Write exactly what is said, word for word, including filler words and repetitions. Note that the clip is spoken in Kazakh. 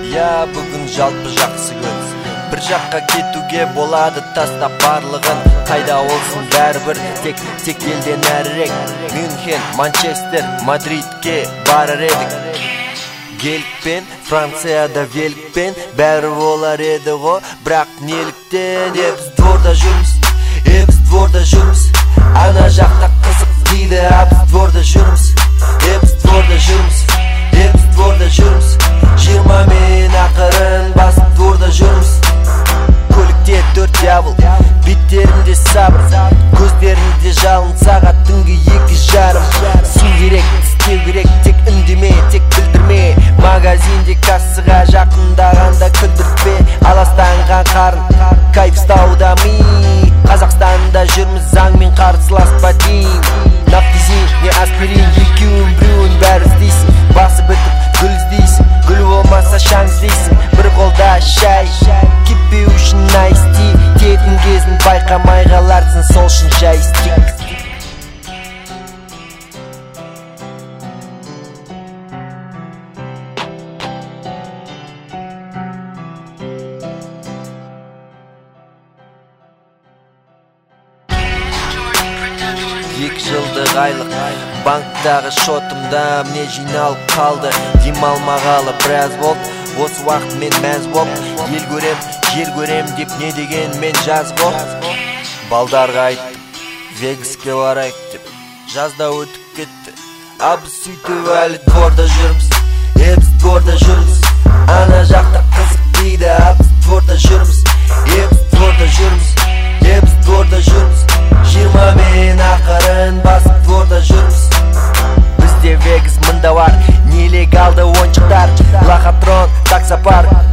Я бүгін жалпы жақсы күн. Bir жаққа кетуге болады тастап барлығын. Қайда олсын бәрібір, тек тек елден әрірек. Мюнхен, Манчестер, Мадридке барар едік. Гелікпен, Францияда велікпен бәрі болар еді ғой. Бірақ неліктен е біз дворда жүрміз, е біз дворда жүрміз. Ана жақта қызық дейді, а біз дворда жүрміз, е біз дворда жүрміз, е біз дворда жүрміз. Жиырма мен ақырын басып дворда жүрміз. Көлікте төрт дьявол, беттерінде сабыр, көздерінде жалын, сағат түнгі екі жарым. Су керек, тістеу керек, тек үндеме, тек білдірме. Магазинде кассыға жақындағанда күлдіртпе. Аластанған қарын, кайфстауда ми. Қазақстанда жүрміз, заңмен қарсыласпа дейін. Нафтизин, не аспирин, екеуін біреуін бәрі іздейсің. Басы бітіп гүл іздейсің, гүл болмаса шаң іздейсің. Бір қолда шай, кетпеу үшін найсти. Тетін кезін байқамай қаларсың, сол үшін жай стик. Екі жылдық айлық банктағы шотымда мне жиналып қалды. Демалмағалы біраз болып, осы уақыт мен мәз болып. Ел көрем, жер көрем деп не деген мен жаз болып. Балдарға айттым, Вегаске барайық деп, жазда өтіп кетті. А біз сөйтіп әлі дворда жүрміз, е біз дворда жүрміз. Ана жақта қызық дейді, а біз дворда жүрміз, е біз дворда жүрміз, е біз дворда жүрміз. Жиырма мен ақырын басып дворда жүрміз. Бізде Вегас мында бар, нелегалды ойыншықтар, лохотрон, таксопарк.